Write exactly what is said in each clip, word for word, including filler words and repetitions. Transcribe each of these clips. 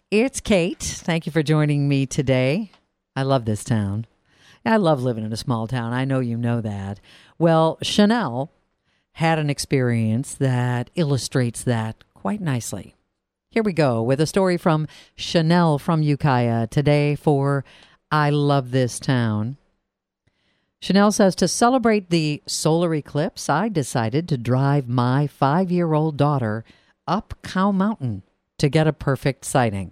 It's Kate. Thank you for joining me today. I love this town. I love living in a small town. I know you know that. Well, Chanel had an experience that illustrates that quite nicely. Here we go with a story from Chanel from Ukiah today for I Love This Town. Chanel says, to celebrate the solar eclipse, I decided to drive my five-year-old daughter up Cow Mountain to get a perfect sighting.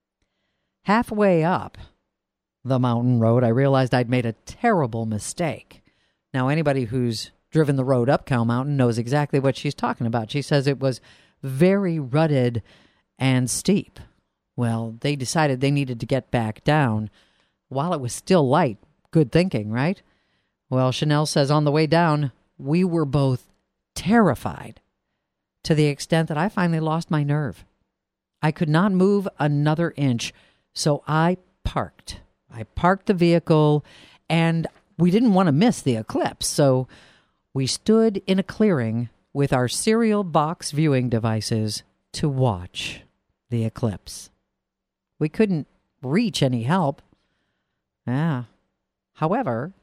Halfway up the mountain road, I realized I'd made a terrible mistake. Now, anybody who's driven the road up Cow Mountain knows exactly what she's talking about. She says it was very rutted and steep. Well, they decided they needed to get back down while it was still light. Good thinking, right? Well, Chanel says on the way down, we were both terrified to the extent that I finally lost my nerve. I could not move another inch, so I parked. I parked the vehicle, and we didn't want to miss the eclipse, so we stood in a clearing with our cereal box viewing devices to watch the eclipse. We couldn't reach any help. Yeah. However,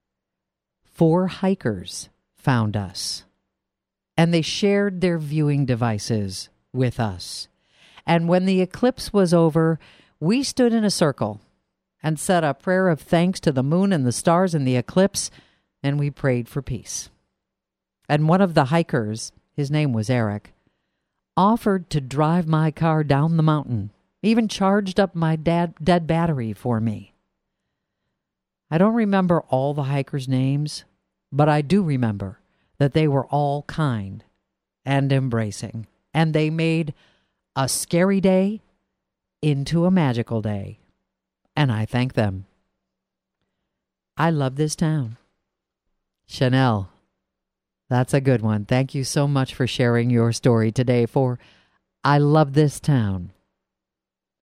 four hikers found us, and they shared their viewing devices with us. And when the eclipse was over, we stood in a circle and said a prayer of thanks to the moon and the stars in the eclipse, and we prayed for peace. And one of the hikers, his name was Eric, offered to drive my car down the mountain, even charged up my dad, dead battery for me. I don't remember all the hikers' names, but I do remember that they were all kind and embracing, and they made a scary day into a magical day, and I thank them. I love this town. Chanel, that's a good one. Thank you so much for sharing your story today for I Love This Town.